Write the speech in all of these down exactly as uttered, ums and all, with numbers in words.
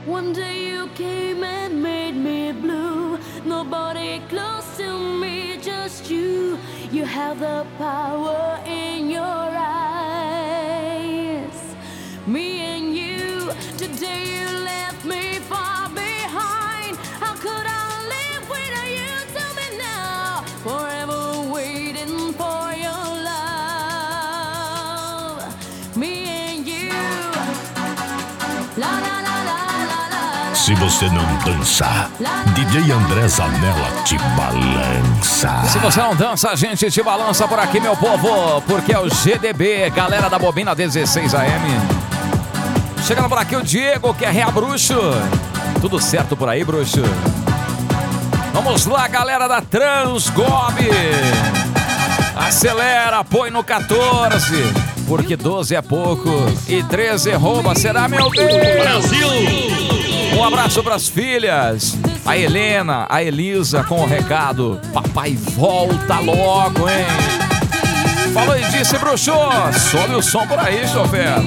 One day you came and made me blue. Nobody close to me, just you. You have the power in your eyes. Me and you, today you left me far behind. How could I live without you? Tell me now. Forever waiting for your love. Me and you. La la la la. Se você não dança, D J André Zanella te balança. Se você não dança, a gente te balança por aqui, meu povo, porque é o G D B, galera da Bobina dezesseis A M. Chegando por aqui o Diego, que é Rea Bruxo. Tudo certo por aí, bruxo? Vamos lá, galera da Transgob. Acelera, põe no quatorze, porque doze é pouco e treze rouba, será, meu Deus? Brasil! Um abraço pras filhas, a Helena, a Elisa com o recado: papai volta logo, hein? Falou e disse, bruxo, sobe o som por aí, chofer.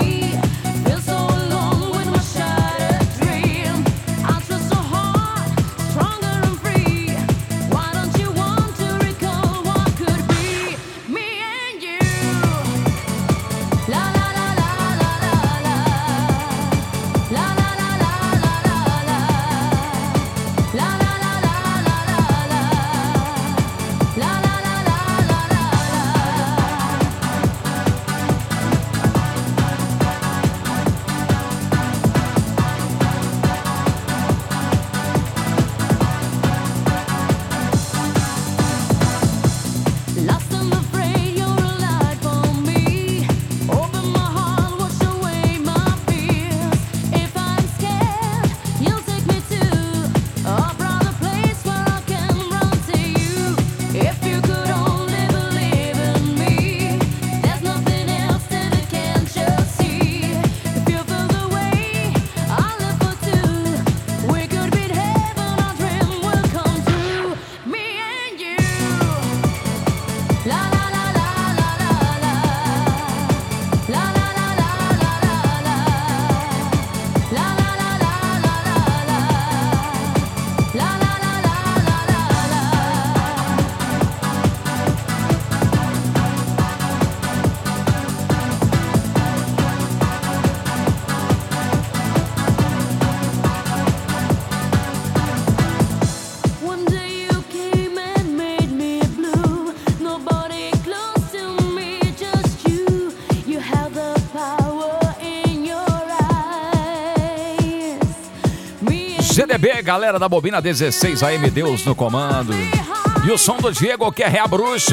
G D B, galera da Bobina dezesseis A M, Deus no comando. E o som do Diego, que é Rea Bruxo.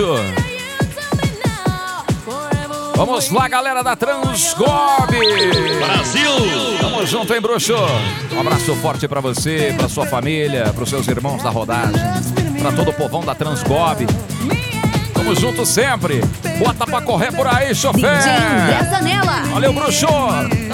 Vamos lá, galera da Transgob. Brasil! Tamo junto, hein, bruxo? Um abraço forte pra você, pra sua família, pros seus irmãos da rodagem, pra todo o povão da Transgob. Tamo junto sempre. Bota pra correr por aí, chofer. D J André Zanella. Valeu, bruxo.